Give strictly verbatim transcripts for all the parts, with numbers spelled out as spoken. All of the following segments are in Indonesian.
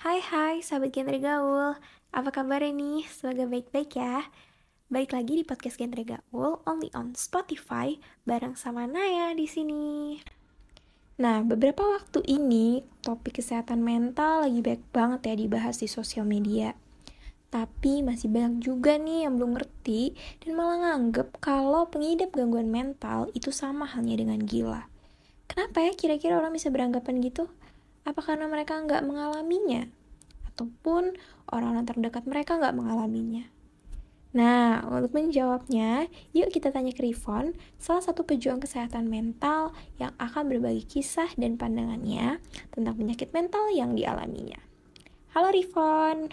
Hai hai sahabat Genre Gaul, apa kabar nih? Semoga baik-baik ya. Balik lagi di podcast Genre Gaul, only on Spotify, bareng sama Naya di sini. Nah, beberapa waktu ini topik kesehatan mental lagi banyak banget ya dibahas di sosial media. Tapi masih banyak juga nih yang belum ngerti dan malah nganggep kalau pengidap gangguan mental itu sama halnya dengan gila. Kenapa ya kira-kira orang bisa beranggapan gitu? Apa karena mereka nggak mengalaminya? Ataupun orang-orang terdekat mereka nggak mengalaminya. Nah, untuk menjawabnya, yuk kita tanya ke Rifon, salah satu pejuang kesehatan mental yang akan berbagi kisah dan pandangannya tentang penyakit mental yang dialaminya. Halo Rifon.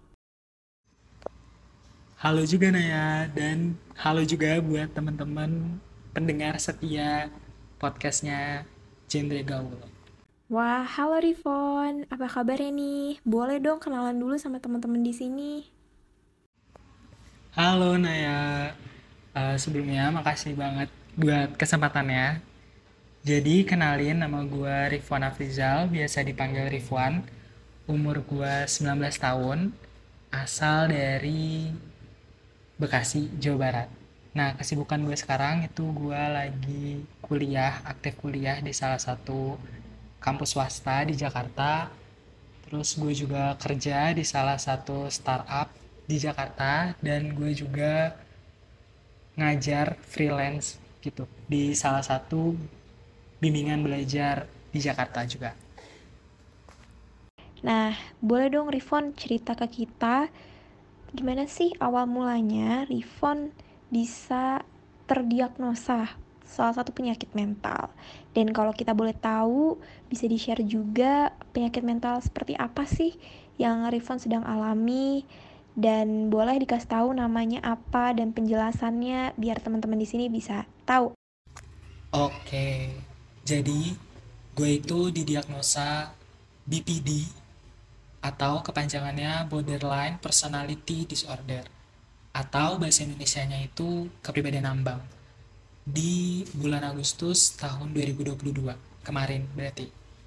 Halo juga Naya, dan halo juga buat teman-teman pendengar setia podcastnya Genre Gaul. Wah, halo Rifon. Apa kabarnya nih? Boleh dong kenalan dulu sama teman-teman di sini. Halo Naya. Eh, sebelumnya makasih banget buat kesempatannya. Jadi kenalin, nama gue Rifwan Afrizal, biasa dipanggil Rifwan. Umur gue sembilan belas tahun, asal dari Bekasi, Jawa Barat. Nah, kesibukan gue sekarang itu gue lagi kuliah, aktif kuliah di salah satu kampus swasta di Jakarta. Terus gue juga kerja di salah satu startup di Jakarta, dan gue juga ngajar freelance gitu di salah satu bimbingan belajar di Jakarta juga. Nah, boleh dong Rifon cerita ke kita gimana sih awal mulanya Rifon bisa terdiagnosa salah satu penyakit mental? Dan kalau kita boleh tahu, bisa di-share juga penyakit mental seperti apa sih yang Rifon sedang alami? Dan boleh dikasih tahu namanya apa dan penjelasannya biar teman-teman di sini bisa tahu. Oke, jadi gue itu didiagnosa B P D atau kepanjangannya Borderline Personality Disorder, atau bahasa Indonesianya itu kepribadian ambang, di bulan Agustus tahun dua ribu dua puluh dua kemarin berarti.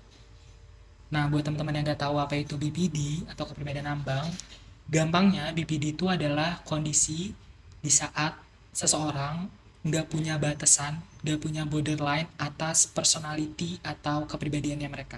Nah, buat teman-teman yang nggak tahu apa itu B P D atau kepribadian ambang, gampangnya B P D itu adalah kondisi di saat seseorang nggak punya batasan, nggak punya borderline atas personality atau kepribadiannya mereka.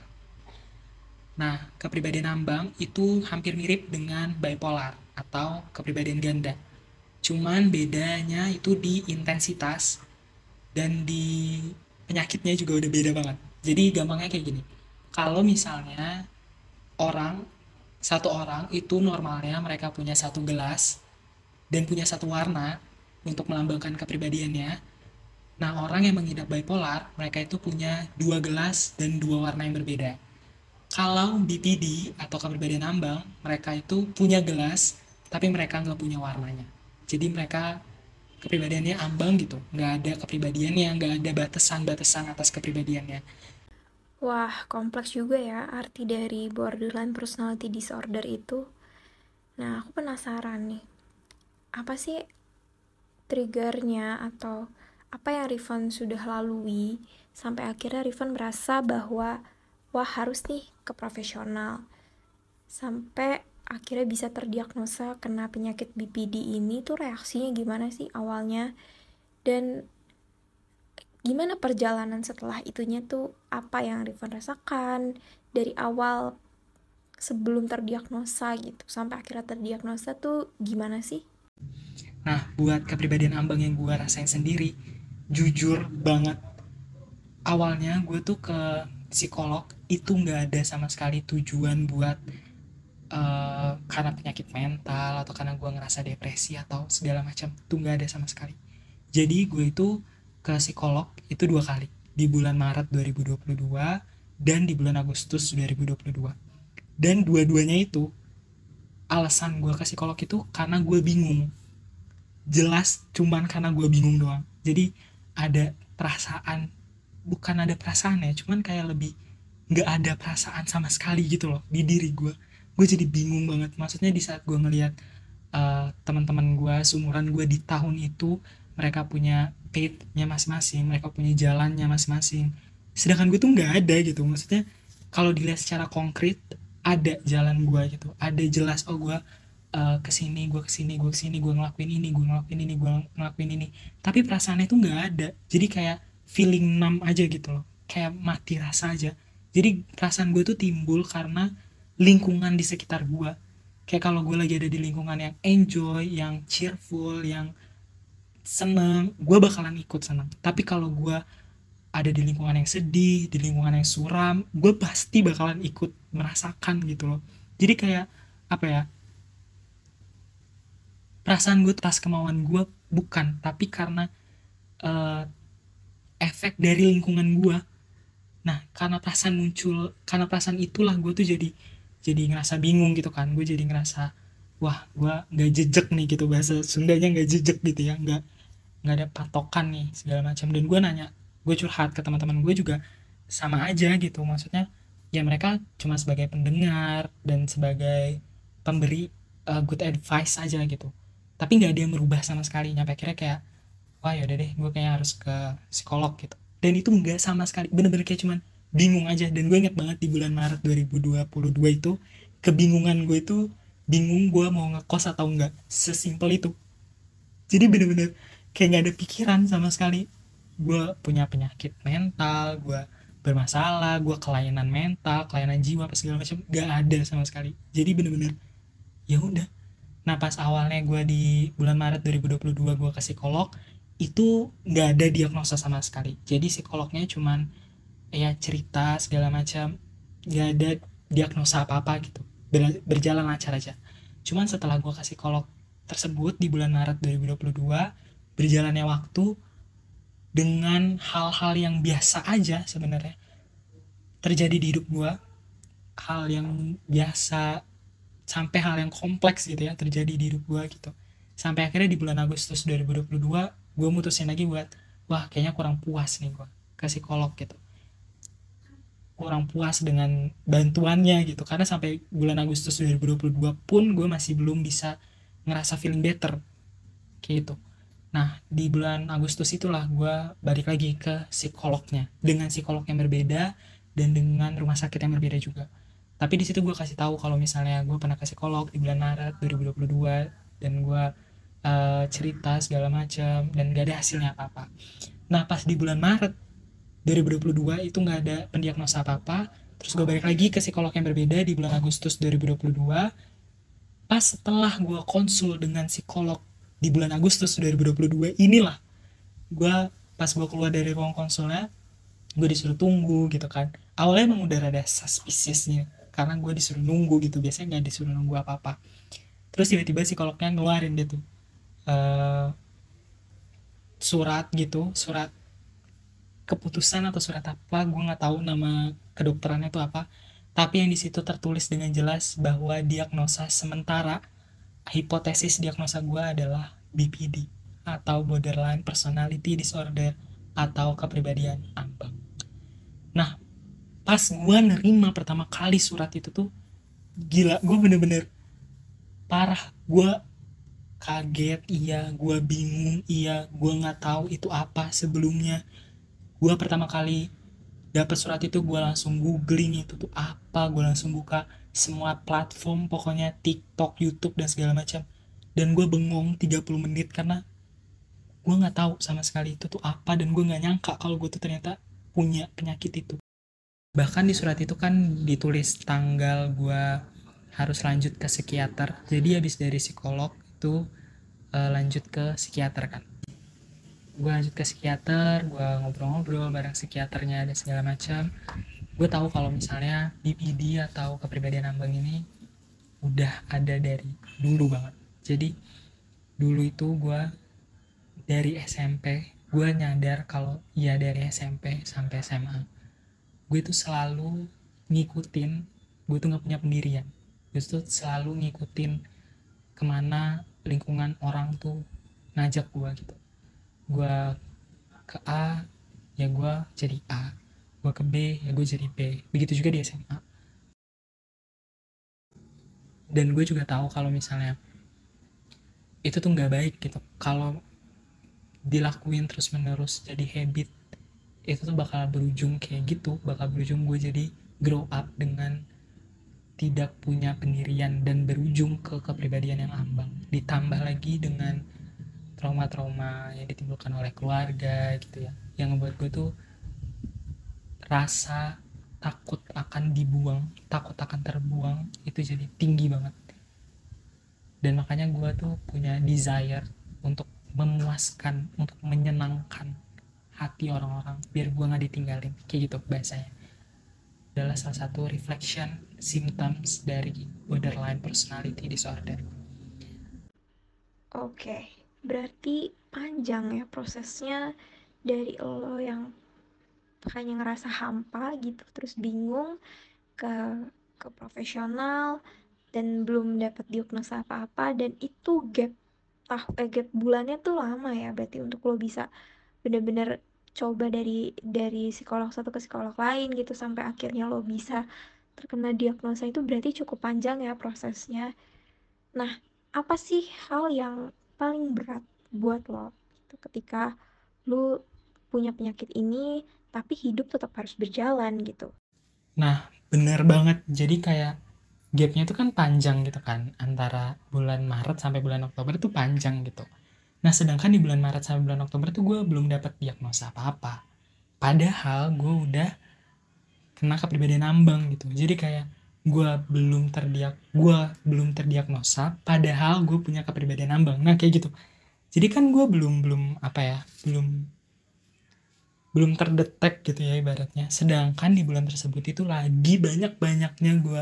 Nah, kepribadian ambang itu hampir mirip dengan bipolar atau kepribadian ganda. Cuman bedanya itu di intensitas dan di penyakitnya juga udah beda banget. Jadi gampangnya kayak gini. Kalau misalnya orang, satu orang itu normalnya mereka punya satu gelas dan punya satu warna untuk melambangkan kepribadiannya. Nah, orang yang mengidap bipolar, mereka itu punya dua gelas dan dua warna yang berbeda. Kalau B P D atau kepribadian ambang, mereka itu punya gelas, tapi mereka nggak punya warnanya. Jadi mereka kepribadiannya ambang gitu, nggak ada kepribadiannya, nggak ada batasan-batasan atas kepribadiannya. Wah, kompleks juga ya arti dari borderline personality disorder itu. Nah, aku penasaran nih. Apa sih triggernya atau apa yang Rifan sudah lalui sampai akhirnya Rifan merasa bahwa wah harus nih ke profesional sampai akhirnya bisa terdiagnosa kena penyakit B P D ini tuh reaksinya gimana sih awalnya dan gimana perjalanan setelah itunya tuh apa yang Rifan rasakan dari awal sebelum terdiagnosa gitu sampai akhirnya terdiagnosa tuh gimana sih? Nah, buat kepribadian ambang yang gue rasain sendiri, jujur banget, awalnya gue tuh ke psikolog itu nggak ada sama sekali tujuan buat uh, karena penyakit mental atau karena gue ngerasa depresi atau segala macam, tuh nggak ada sama sekali. Jadi gue itu ke psikolog itu dua kali, di bulan Maret dua ribu dua puluh dua dan di bulan Agustus dua ribu dua puluh dua. Dan dua-duanya itu alasan gue ke psikolog itu karena gue bingung. Jelas cuman karena gue bingung doang. Jadi ada perasaan, bukan ada perasaan ya, cuman kayak lebih nggak ada perasaan sama sekali gitu loh di diri gue. Gue jadi bingung banget. Maksudnya di saat gue ngelihat uh, teman-teman gue seumuran gue di tahun itu, mereka punya path-nya masing-masing, mereka punya jalannya masing-masing, sedangkan gue tuh nggak ada gitu. Maksudnya kalau dilihat secara konkret, ada jalan gue gitu, ada jelas, oh gue uh, kesini gue kesini gue kesini gue ngelakuin ini gue ngelakuin ini gue ngelakuin ini. Tapi perasaannya tuh nggak ada, jadi kayak feeling numb aja gitu loh, kayak mati rasa aja. Jadi perasaan gue tuh timbul karena lingkungan di sekitar gue. Kayak kalau gue lagi ada di lingkungan yang enjoy, yang cheerful, yang seneng, gue bakalan ikut seneng. Tapi kalau gue ada di lingkungan yang sedih, di lingkungan yang suram, gue pasti bakalan ikut merasakan gitu loh. Jadi kayak apa ya, perasaan gue atas kemauan gue bukan, tapi karena uh, efek dari lingkungan gue. Nah karena perasaan muncul, karena perasaan itulah gue tuh jadi jadi ngerasa bingung gitu kan. Gue jadi ngerasa, wah gue nggak jejak nih gitu, bahasa Sundanya nggak jejak gitu ya, nggak nggak ada patokan nih segala macam. Dan gue nanya, gue curhat ke teman-teman gue juga sama aja gitu, maksudnya ya mereka cuma sebagai pendengar dan sebagai pemberi uh, good advice aja gitu, tapi nggak ada yang merubah sama sekali. Nyampe akhirnya kayak, wah yaudah deh gue kayaknya harus ke psikolog gitu. Dan itu nggak sama sekali, bener-bener kayak cuman bingung aja. Dan gue inget banget di bulan Maret dua ribu dua puluh dua itu, kebingungan gue itu bingung gue mau ngekos atau enggak, sesimpel itu. Jadi bener-bener kayak nggak ada pikiran sama sekali. Gue punya penyakit mental, gue bermasalah, gue kelainan mental, kelainan jiwa, apa segala macam, nggak ada sama sekali. Jadi bener-bener ya udah. Nah pas awalnya gue di bulan Maret dua ribu dua puluh dua gue ke psikolog, itu nggak ada diagnosa sama sekali. Jadi psikolognya cuman ya cerita segala macam, nggak ada diagnosa apa-apa gitu. Ber- berjalan lancar aja. Cuman setelah gue ke psikolog tersebut di bulan Maret dua ribu dua puluh dua, berjalannya waktu, dengan hal-hal yang biasa aja sebenarnya terjadi di hidup gue, hal yang biasa sampai hal yang kompleks gitu ya terjadi di hidup gue gitu. Sampai akhirnya di bulan Agustus dua ribu dua puluh dua gue mutusin lagi buat, wah kayaknya kurang puas nih gue ke psikolog gitu, kurang puas dengan bantuannya gitu. Karena sampai bulan Agustus dua ribu dua puluh dua pun gue masih belum bisa ngerasa feeling better kayak gitu. Nah di bulan Agustus itulah gue balik lagi ke psikolognya, dengan psikolog yang berbeda dan dengan rumah sakit yang berbeda juga. Tapi di situ gue kasih tahu kalau misalnya gue pernah ke psikolog di bulan Maret dua ribu dua puluh dua, dan gue uh, cerita segala macam dan gak ada hasilnya apa-apa. Nah pas di bulan Maret dua ribu dua puluh dua itu nggak ada pendiagnosa apa-apa, terus gue balik lagi ke psikolog yang berbeda di bulan Agustus dua ribu dua puluh dua. Pas setelah gue konsul dengan psikolog di bulan Agustus dua ribu dua puluh dua inilah gue, pas gue keluar dari ruang konsulnya, gue disuruh tunggu gitu kan. Awalnya emang udah rada suspiciousnya karena gue disuruh nunggu gitu, biasanya nggak disuruh nunggu apa-apa. Terus tiba-tiba psikolognya ngeluarin dia tuh uh, surat gitu, surat keputusan atau surat apa, gue nggak tahu nama kedokterannya itu apa. Tapi yang di situ tertulis dengan jelas bahwa diagnosa sementara, hipotesis diagnosa gue adalah B P D atau borderline personality disorder atau kepribadian ambang. Nah pas gue nerima pertama kali surat itu tuh, gila, gue bener-bener parah. Gue kaget, iya, gue bingung, iya, gue nggak tahu itu apa sebelumnya. Gue pertama kali dapat surat itu gue langsung googling itu tuh apa, gue langsung buka semua platform pokoknya, TikTok, YouTube dan segala macam. Dan gue bengong tiga puluh menit karena gue nggak tahu sama sekali itu tuh apa, dan gue nggak nyangka kalau gue tuh ternyata punya penyakit itu. Bahkan di surat itu kan ditulis tanggal gue harus lanjut ke psikiater. Jadi habis dari psikolog itu uh, lanjut ke psikiater kan. Gue lanjut ke psikiater, gue ngobrol-ngobrol bareng psikiaternya dan segala macam. Gue tahu kalau misalnya B P D atau kepribadian ambang ini udah ada dari dulu banget. Jadi dulu itu gue dari S M P, gue nyadar kalau ya dari S M P sampai S M A gue tuh selalu ngikutin, gue tuh nggak punya pendirian, gue tuh selalu ngikutin kemana lingkungan orang tuh ngajak gue gitu. Gue ke A ya gue jadi A, gue ke B ya gue jadi B. Begitu juga di S M A. Dan gue juga tahu kalau misalnya itu tuh nggak baik gitu, kalau dilakuin terus menerus jadi habit, itu tuh bakal berujung kayak gitu, bakal berujung gue jadi grow up dengan tidak punya pendirian dan berujung ke kepribadian yang ambang, ditambah lagi dengan trauma-trauma yang ditimbulkan oleh keluarga gitu ya, yang membuat gue tuh rasa takut akan dibuang, takut akan terbuang itu jadi tinggi banget. Dan makanya gue tuh punya desire untuk memuaskan, untuk menyenangkan hati orang-orang biar gue nggak ditinggalin, kayak gitu bahasanya. Adalah salah satu reflection symptoms dari borderline personality disorder. Oke, berarti panjang ya prosesnya dari lo yang hanya ngerasa hampa gitu, terus bingung ke ke profesional dan belum dapat diagnosa apa-apa, dan itu gap tahu eh, gap bulannya tuh lama ya berarti untuk lo bisa bener-bener coba dari dari psikolog satu ke psikolog lain gitu sampai akhirnya lo bisa terkena diagnosa. Itu berarti cukup panjang ya prosesnya. Nah, apa sih hal yang paling berat buat lo gitu ketika lo punya penyakit ini tapi hidup tetap harus berjalan gitu? Nah, bener banget. Jadi kayak gapnya itu kan panjang gitu kan, antara bulan Maret sampai bulan Oktober itu panjang gitu. Nah, sedangkan di bulan Maret sampai bulan Oktober tuh gue belum dapat diagnosa apa-apa. Padahal gue udah kena kepribadian ambang gitu. Jadi kayak gue belum terdiag gue belum terdiagnosa padahal gue punya kepribadian ambang. Nah, kayak gitu. Jadi kan gue belum belum apa ya, belum belum terdetek gitu ya ibaratnya. Sedangkan di bulan tersebut itu lagi banyak-banyaknya gue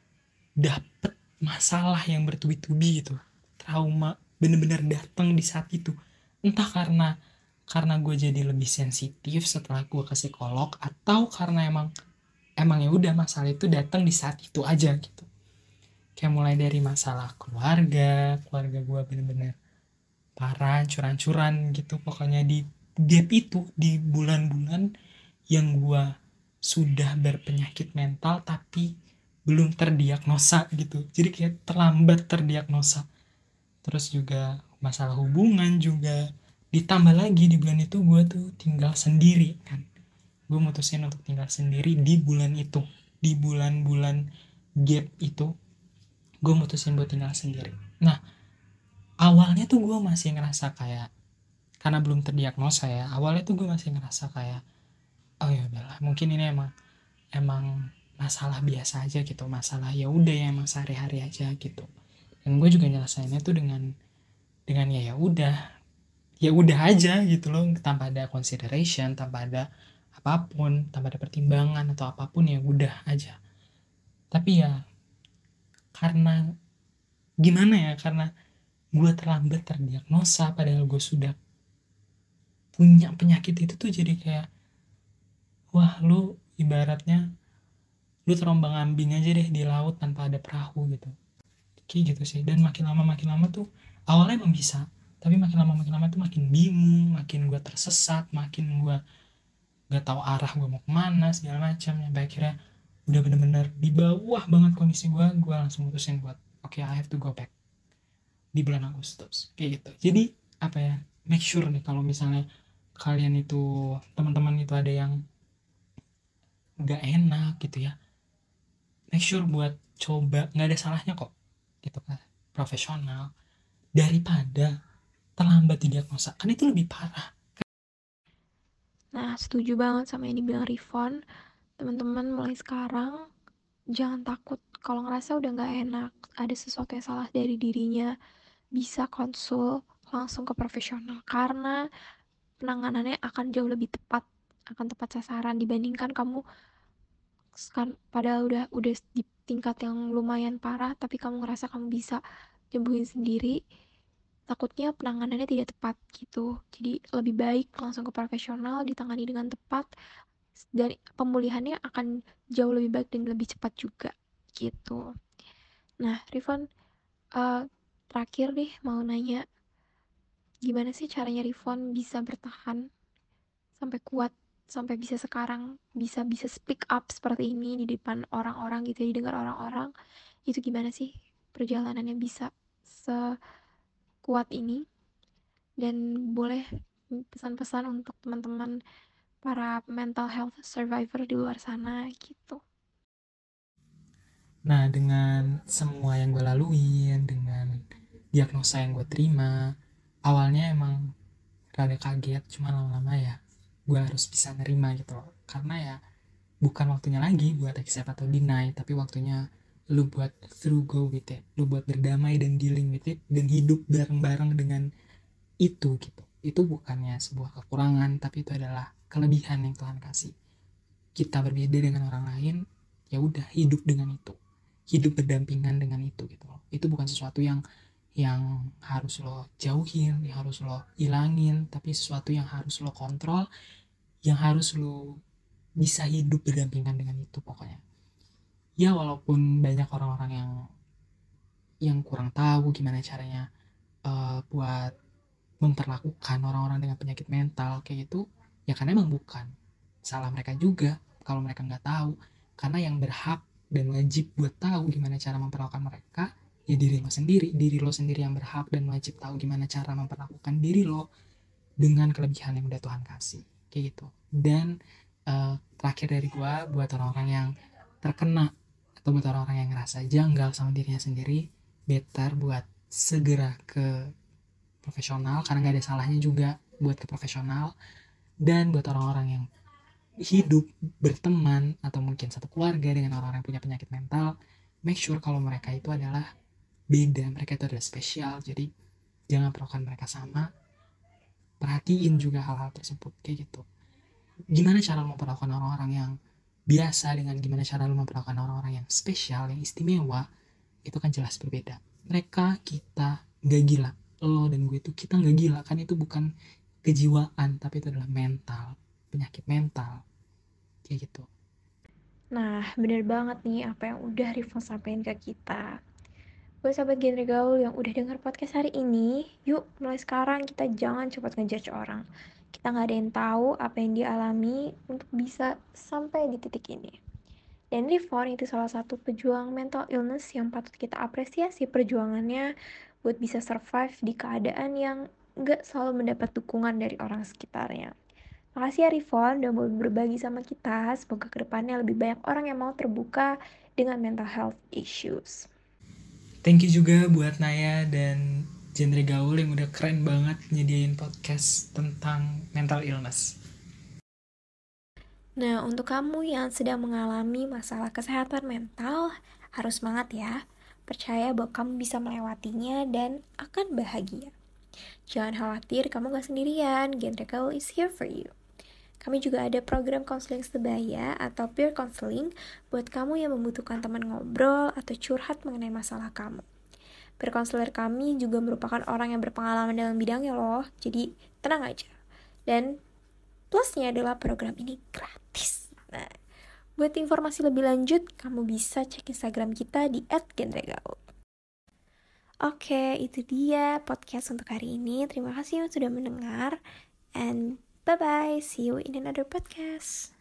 dapet masalah yang bertubi-tubi gitu. Trauma bener-bener datang di saat itu. Entah karena karena gue jadi lebih sensitif setelah gue ke psikolog, atau karena emang emang ya udah masalah itu datang di saat itu aja gitu. Kayak mulai dari masalah keluarga, keluarga gue bener-bener parah, curan-curan gitu. Pokoknya di gap itu, di bulan-bulan yang gue sudah berpenyakit mental tapi belum terdiagnosa gitu. Jadi kayak terlambat terdiagnosa. Terus juga masalah hubungan juga. Ditambah lagi di bulan itu gue tuh tinggal sendiri kan. Gue mutusin untuk tinggal sendiri di bulan itu. Di bulan-bulan gap itu gue mutusin buat tinggal sendiri. Nah, awalnya tuh gue masih ngerasa kayak, karena belum terdiagnosa ya, awalnya tuh gue masih ngerasa kayak, oh ya udahlah, mungkin ini emang emang masalah biasa aja gitu, masalah ya udah ya emang sehari-hari aja gitu. Dan gue juga nyelesainnya tuh dengan dengan ya ya udah, ya udah aja gitu loh, tanpa ada consideration, tanpa ada apapun, tanpa ada pertimbangan atau apapun, ya udah aja. Tapi ya karena gimana ya, karena gue terlambat terdiagnosa padahal gue sudah punya penyakit itu tuh, jadi kayak wah lu ibaratnya lu terombang ambing aja deh di laut tanpa ada perahu gitu, kayak gitu sih. Dan makin lama makin lama tuh, awalnya emang bisa, tapi makin lama makin lama tuh makin bingung, makin gue tersesat, makin gue gak tahu arah gue mau kemana segala macam. Sampai akhirnya udah bener-bener di bawah banget kondisi gue gue langsung mutusin buat oke, okay, I have to go back di bulan Agustus, kayak gitu. Jadi apa ya, make sure nih kalau misalnya kalian itu, teman-teman itu ada yang gak enak gitu ya, make sure buat coba, nggak ada salahnya kok gitu kan, profesional daripada terlambat didiagnosa, kan itu lebih parah. Nah, setuju banget sama yang dibilang Rifon. Teman-teman mulai sekarang jangan takut kalau ngerasa udah nggak enak, ada sesuatu yang salah dari dirinya, bisa konsul langsung ke profesional karena penanganannya akan jauh lebih tepat, akan tepat sasaran dibandingkan kamu kan padahal udah udah di tingkat yang lumayan parah tapi kamu ngerasa kamu bisa nyembuhin sendiri, takutnya penanganannya tidak tepat gitu. Jadi lebih baik langsung ke profesional, ditangani dengan tepat, dan pemulihannya akan jauh lebih baik dan lebih cepat juga gitu. Nah, Rifon, uh, terakhir nih mau nanya, gimana sih caranya Rifon bisa bertahan sampai kuat, sampai bisa sekarang bisa bisa speak up seperti ini di depan orang-orang gitu ya, didengar orang-orang, itu gimana sih perjalanannya bisa sekuat ini? Dan boleh pesan-pesan untuk teman-teman para mental health survivor di luar sana gitu. Nah, dengan semua yang gue laluin, dengan diagnosa yang gue terima, awalnya emang rada kaget, cuma lama-lama ya gue harus bisa nerima gitu loh. Karena ya bukan waktunya lagi buat accept atau deny, tapi waktunya lu buat through go with it, lu buat berdamai dan dealing with it, dan hidup bareng-bareng dengan itu gitu. Itu bukannya sebuah kekurangan, tapi itu adalah kelebihan yang Tuhan kasih. Kita berbeda dengan orang lain, ya udah hidup dengan itu, hidup berdampingan dengan itu gitu loh. Itu bukan sesuatu yang yang harus lo jauhin, yang harus lo ilangin, tapi sesuatu yang harus lo kontrol, yang harus lo bisa hidup berdampingan dengan itu pokoknya. Ya walaupun banyak orang-orang yang yang kurang tahu gimana caranya uh, buat memperlakukan orang-orang dengan penyakit mental kayak gitu, ya karena emang bukan salah mereka juga kalau mereka nggak tahu. Karena yang berhak dan wajib buat tahu gimana cara memperlakukan mereka ya diri lo sendiri. Diri lo sendiri yang berhak dan wajib tahu gimana cara memperlakukan diri lo dengan kelebihan yang udah Tuhan kasih kayak gitu. Dan uh, terakhir dari gua, buat orang-orang yang terkena atau buat orang-orang yang ngerasa janggal sama dirinya sendiri, better buat segera ke profesional, karena gak ada salahnya juga buat ke profesional. Dan buat orang-orang yang hidup berteman atau mungkin satu keluarga dengan orang-orang yang punya penyakit mental, make sure kalau mereka itu adalah beda, mereka itu adalah spesial. Jadi jangan perlakukan mereka sama, perhatiin juga hal-hal tersebut kayak gitu. Gimana cara lo memperlakukan orang-orang yang biasa dengan gimana cara lo memperlakukan orang-orang yang spesial, yang istimewa, itu kan jelas berbeda. Mereka, kita gak gila, lo dan gue itu kita gak gila, kan itu bukan kejiwaan, tapi itu adalah mental, penyakit mental kayak gitu. Nah, bener banget nih apa yang udah Rifon sampaikan ke kita. Buat sahabat genre gaul yang udah denger podcast hari ini, yuk mulai sekarang kita jangan cepat ngejudge orang. Kita gak ada yang tahu apa yang dia alami untuk bisa sampai di titik ini. Dan Rifon itu salah satu pejuang mental illness yang patut kita apresiasi perjuangannya buat bisa survive di keadaan yang gak selalu mendapat dukungan dari orang sekitarnya. Makasih ya Rifon udah mau berbagi sama kita. Semoga kedepannya lebih banyak orang yang mau terbuka dengan mental health issues. Thank you juga buat Naya dan genre gaul yang udah keren banget nyediain podcast tentang mental illness. Nah, untuk kamu yang sedang mengalami masalah kesehatan mental, harus semangat ya. Percaya bahwa kamu bisa melewatinya dan akan bahagia. Jangan khawatir, kamu gak sendirian. Genre Gaul is here for you. Kami juga ada program konseling sebaya atau peer counseling buat kamu yang membutuhkan teman ngobrol atau curhat mengenai masalah kamu. Peer counselor kami juga merupakan orang yang berpengalaman dalam bidangnya loh, jadi tenang aja. Dan plusnya adalah program ini gratis. Nah, buat informasi lebih lanjut, kamu bisa cek Instagram kita di et genregaul. Oke, itu dia podcast untuk hari ini. Terima kasih yang sudah mendengar. And bye-bye. See you in another podcast.